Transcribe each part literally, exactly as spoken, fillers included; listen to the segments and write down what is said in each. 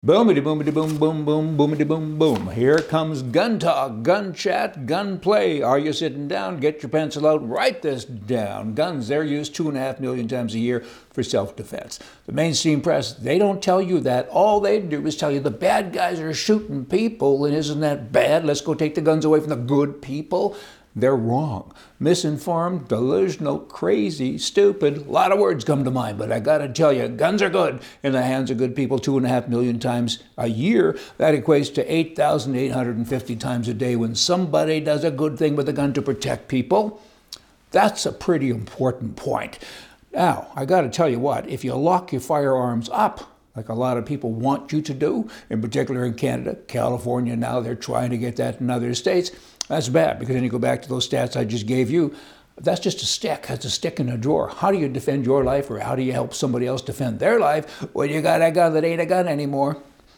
Boomity boomity boom boom boom boomity boom boom. Here comes gun talk, gun chat, gun play. Are you sitting down? Get your pencil out, write this down. Guns, they're used two and a half million times a year for self-defense. The mainstream press, they don't tell you that. All they do is tell you the bad guys are shooting people, and isn't that bad? Let's go take the guns away from the good people. They're wrong. Misinformed, delusional, crazy, stupid. A lot of words come to mind, but I gotta tell you, guns are good in the hands of good people two and a half million times a year. That equates to eight thousand eight hundred fifty times a day when somebody does a good thing with a gun to protect people. That's a pretty important point. Now, I gotta tell you what, if you lock your firearms up, like a lot of people want you to do, in particular in Canada, California now, they're trying to get that in other states. That's bad, because then you go back to those stats I just gave you. That's just a stick. That's a stick in a drawer. How do you defend your life, or how do you help somebody else defend their life when you got a gun that ain't a gun anymore?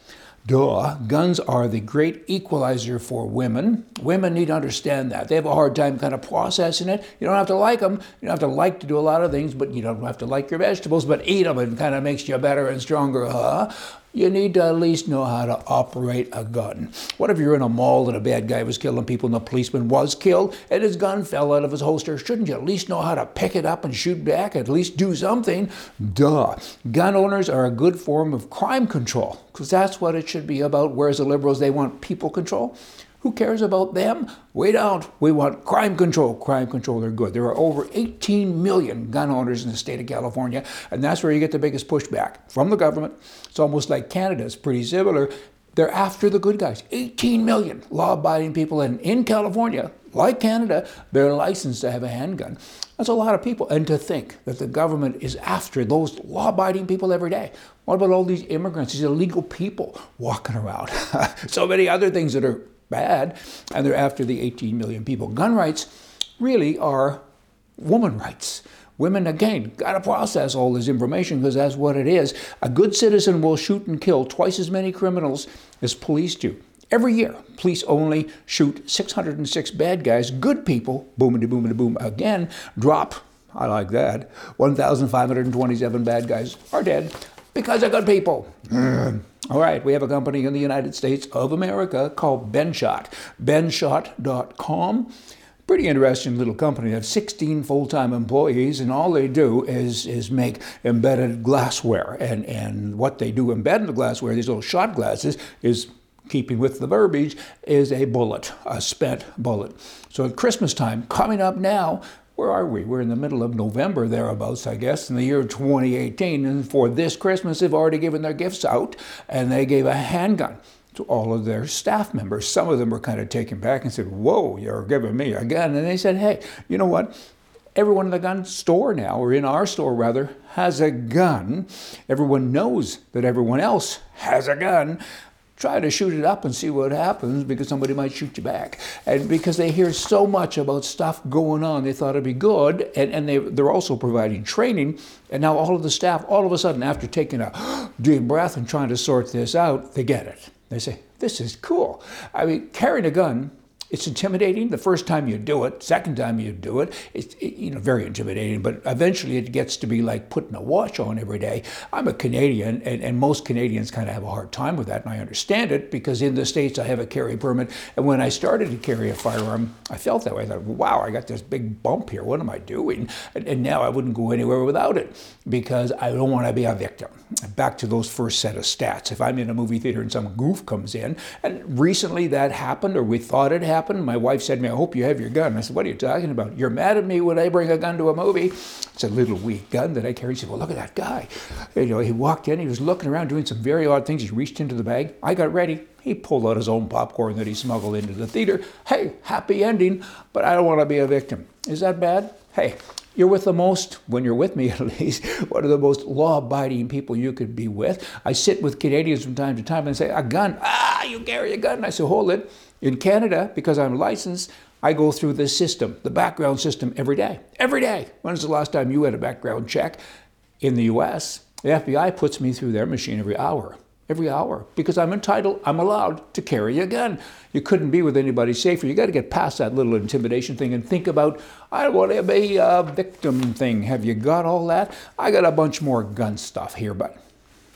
Duh. Guns are the great equalizer for women. Women need to understand that. They have a hard time kind of processing it. You don't have to like them. You don't have to like to do a lot of things, but you don't have to like your vegetables, but eat them. It kind of makes you better and stronger, huh? You need to at least know how to operate a gun. What if you're in a mall and a bad guy was killing people and the policeman was killed and his gun fell out of his holster? Shouldn't you at least know how to pick it up and shoot back? At least do something? Duh. Gun owners are a good form of crime control, because that's what it should be about. Whereas the liberals, they want people control. Who cares about them? We don't. We want crime control. Crime control, they're good. There are over eighteen million gun owners in the state of California, and that's where you get the biggest pushback from the government. It's almost like Canada. It's pretty similar. They're after the good guys. eighteen million law-abiding people, and in California, like Canada, they're licensed to have a handgun. That's a lot of people. And to think that the government is after those law-abiding people every day. What about all these immigrants, these illegal people walking around? So many other things that are bad, and they're after the eighteen million people. Gun rights really are woman rights. Women, again, got to process all this information, because that's what it is. A good citizen will shoot and kill twice as many criminals as police do. Every year, police only shoot six hundred six bad guys. Good people, boomity boomity boom, again, drop, I like that, one thousand five hundred twenty-seven bad guys are dead because of good people. Mm. All right, we have a company in the United States of America called Benshot, benshot dot com. Pretty interesting little company. They have sixteen full-time employees, and all they do is is make embedded glassware. And, and what they do embed in the glassware, these little shot glasses, is, keeping with the verbiage, is a bullet, a spent bullet. So at Christmas time, coming up now, where are we? We're in the middle of November, thereabouts, I guess, in the year twenty eighteen. And for this Christmas, they've already given their gifts out, and they gave a handgun to all of their staff members. Some of them were kind of taken back and said, whoa, you're giving me a gun. And they said, hey, you know what? Everyone in the gun store now, or in our store rather, has a gun. Everyone knows that everyone else has a gun. Try to shoot it up and see what happens, because somebody might shoot you back. And because they hear so much about stuff going on, they thought it'd be good. And, and they, they're also providing training. And now all of the staff, all of a sudden, after taking a deep breath and trying to sort this out, they get it. They say, this is cool. I mean, carrying a gun, it's intimidating the first time you do it. Second time you do it, it's it, you know very intimidating. But eventually it gets to be like putting a watch on every day. I'm a Canadian, and, and most Canadians kind of have a hard time with that, and I understand it, because in the States I have a carry permit. And when I started to carry a firearm, I felt that way. I thought, wow, I got this big bump here. What am I doing? And, and now I wouldn't go anywhere without it, because I don't want to be a victim. Back to those first set of stats. If I'm in a movie theater and some goof comes in, and recently that happened, or we thought it happened, my wife said to me, I hope you have your gun. I said, what are you talking about? You're mad at me when I bring a gun to a movie? It's a little weak gun that I carry. She said, well, look at that guy. You know, he walked in, he was looking around doing some very odd things. He reached into the bag. I got ready. He pulled out his own popcorn that he smuggled into the theater. Hey, happy ending, but I don't want to be a victim. Is that bad? Hey, you're with the most, when you're with me at least, one of the most law-abiding people you could be with. I sit with Canadians from time to time and say, a gun, ah, you carry a gun. And I say, hold it. In Canada, because I'm licensed, I go through this system, the background system, every day. Every day. When was the last time you had a background check? In the U S, the F B I puts me through their machine every hour. Every hour, because I'm entitled, I'm allowed to carry a gun. You couldn't be with anybody safer. You got to get past that little intimidation thing and think about, I want to be a victim thing. Have you got all that? I got a bunch more gun stuff here, but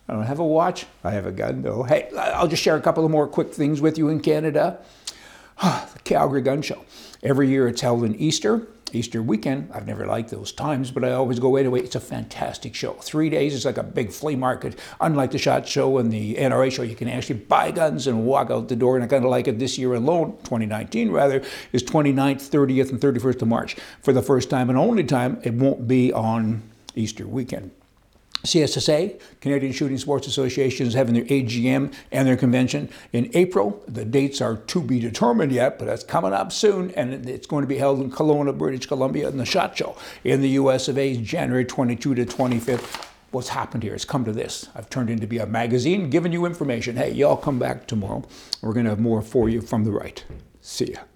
I don't have a watch. I have a gun, though. Hey, I'll just share a couple of more quick things with you in Canada. The Calgary Gun Show. Every year it's held in Easter, Easter weekend. I've never liked those times, but I always go anyway. It's a fantastic show. Three days, it's like a big flea market. Unlike the SHOT Show and the N R A Show, you can actually buy guns and walk out the door. And I kind of like it this year alone, twenty nineteen rather, is twenty-ninth, thirtieth, and thirty-first of March. For the first time and only time, it won't be on Easter weekend. C S S A, Canadian Shooting Sports Association, is having their A G M and their convention in April. The dates are to be determined yet, but that's coming up soon, and it's going to be held in Kelowna, British Columbia, and the SHOT Show in the U S of A, January twenty-second to twenty-fifth. What's happened here? It's come to this. I've turned into be a magazine, giving you information. Hey, y'all come back tomorrow. We're going to have more for you from the right. See ya.